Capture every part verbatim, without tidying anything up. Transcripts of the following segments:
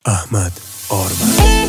Ahmet Orman.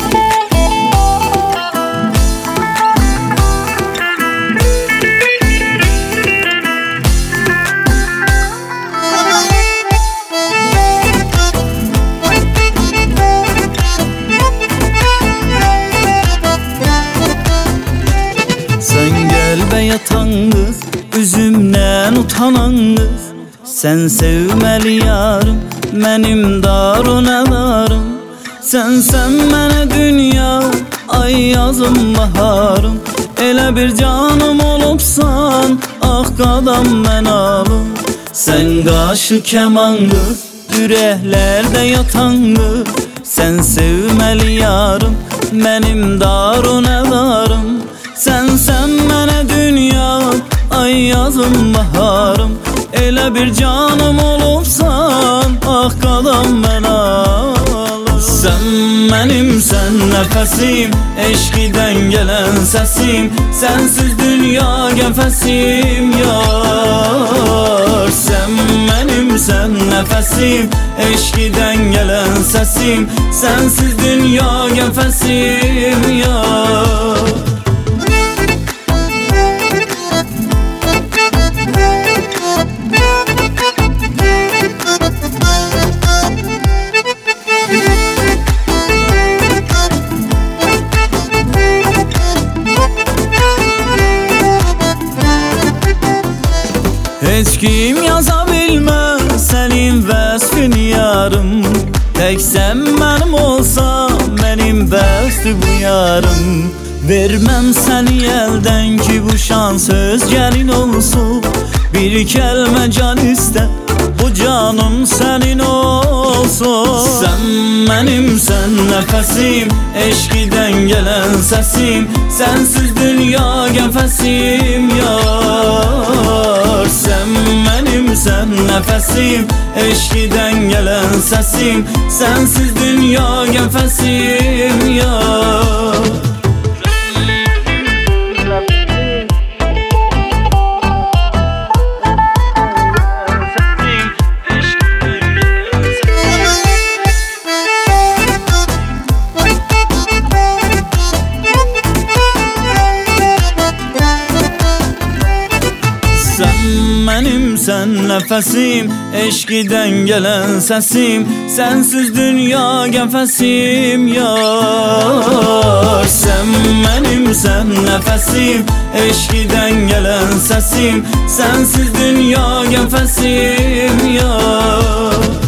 Sen gel be yatan kız, üzümden utanan kız. Sen sevmeli yarım, benim darunalarım. Sen sen mene dünya, ay yazım baharım. Elə bir canım olubsan, ah qadam mən alım. Sen qaşı keman kız, ürəklerde yatan kız. Sen sevmeli yarım, benim darunalarım. Sen sen mene dünya, ay yazım baharım. Elə bir canım olubsan, ah qadam mən alım. Sen benimsen nefesim, eşkiden gelen sesim. Sensiz dünya gefesim yar. Sen benimsen nefesim, eşkiden gelen sesim. Sensiz dünya gefesim yar. Heç kim yaza bilmez senin vəsfini yarım. Tek sen benim olsan, benim bəsdi bu yarım. Vermem seni elden ki bu şan söz gelin olsun. Bir kelime can iste, bu canım senin olsun. Sen benimsen nefesim, eşkiden gelen sesim. Sensiz dünya gefesim yar. Sen benimsen nefesim, eşkiden gelen sesim. Sensiz dünya gefesim yar. Sen benimsen nefesim, eşkiden gelen sesim. Sensiz dünya gefesim yar. Sen benimsen nefesim, eşkiden gelen sesim. Sensiz dünya gefesim yar.